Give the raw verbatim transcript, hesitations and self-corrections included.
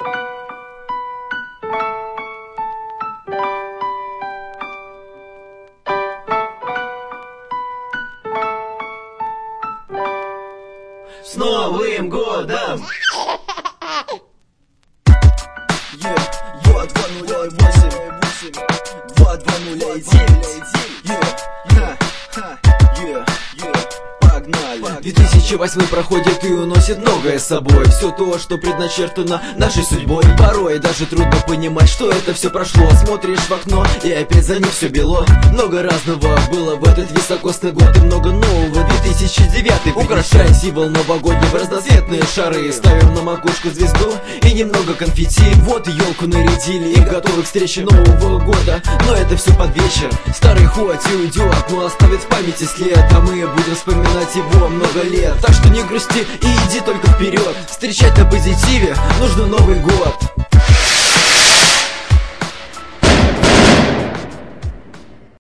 С Новым годом! Yeah, два два нуля восемь, два два нуля девять. Yeah, yeah, yeah, yeah. Погнали! две тысячи восьмой проходит и уносит многое с собой. Все то, что предначертано нашей судьбой. Порой даже трудно понимать, что это все прошло. Смотришь в окно и опять за ним все бело. Много разного было в этот високосный год, и много нового. Две тысячи девятый украшает символ новогодний в разноцветные шары. Ставим на макушку звезду и немного конфетти. Вот елку нарядили и готовы к встрече Нового года. Но это все под вечер. Старый хоть и уйдет, но оставит в памяти след, а мы будем вспоминать его много лет. Так что не грусти и иди только вперед. Встречать на позитиве нужно Новый год.